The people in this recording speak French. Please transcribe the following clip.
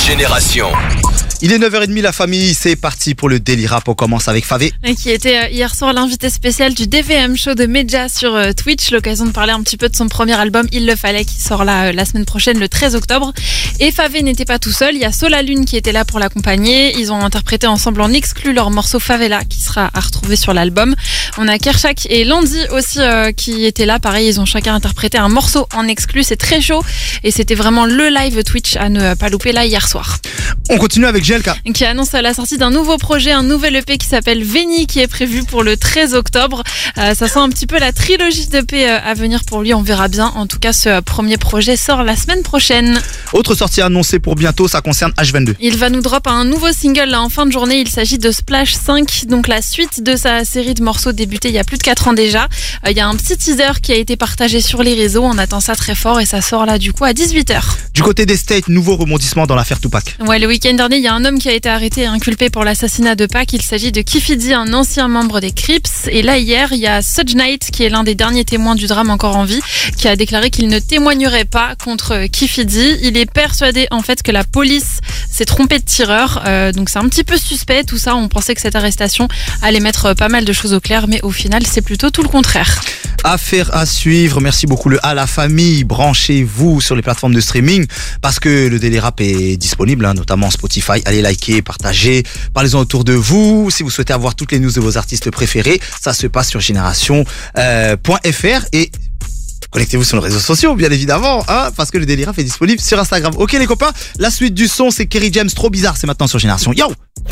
Génération. Il est 9h30, la famille, c'est parti pour le Daily Rap. On commence avec Favé. Qui était hier soir l'invité spécial du DVM Show de Medja sur Twitch. L'occasion de parler un petit peu de son premier album, Il le fallait, qui sort là la semaine prochaine, le 13 octobre. Et Favé n'était pas tout seul, il y a Solalune qui était là pour l'accompagner. Ils ont interprété ensemble en exclu leur morceau Favela, qui sera à retrouver sur l'album. On a Kershak et Landy aussi qui étaient là. Pareil, ils ont chacun interprété un morceau en exclu. C'est très chaud et c'était vraiment le live Twitch à ne pas louper là hier soir. On continue avec GLK. Qui annonce la sortie d'un nouveau projet, un nouvel EP qui s'appelle Veni, qui est prévu pour le 13 octobre. Ça sent un petit peu la trilogie d'EP à venir pour lui, on verra bien. En tout cas, ce premier projet sort la semaine prochaine. Autre sortie annoncée pour bientôt, ça concerne H22. Il va nous drop un nouveau single là, en fin de journée. Il s'agit de Splash 5, donc la suite de sa série de morceaux débutée il y a plus de 4 ans déjà. Il y a un petit teaser qui a été partagé sur les réseaux. On attend ça très fort et ça sort là du coup à 18h. Du côté des States, nouveau rebondissement dans l'affaire Tupac. Ouais, le week-end dernier, il y a un homme qui a été arrêté et inculpé pour l'assassinat de Pac. Il s'agit de Keffe D, un ancien membre des Crips. Et là, hier, il y a Suge Knight, qui est l'un des derniers témoins du drame encore en vie, qui a déclaré qu'il ne témoignerait pas contre Keffe D. Il est persuadé, en fait, que la police s'est trompée de tireur. Donc, c'est un petit peu suspect, tout ça. On pensait que cette arrestation allait mettre pas mal de choses au clair, mais au final, c'est plutôt tout le contraire. Affaire à suivre. Merci beaucoup à la famille. Branchez-vous sur les plateformes de streaming parce que le Daily Rap est disponible, notamment Spotify. Allez liker, partager, parlez-en autour de vous. Si vous souhaitez avoir toutes les news de vos artistes préférés, ça se passe sur génération.fr et connectez-vous sur les réseaux sociaux, bien évidemment, parce que le Daily Rap est disponible sur Instagram. Ok les copains, la suite du son, c'est Kerry James, Trop Bizarre, c'est maintenant sur Génération. Yo!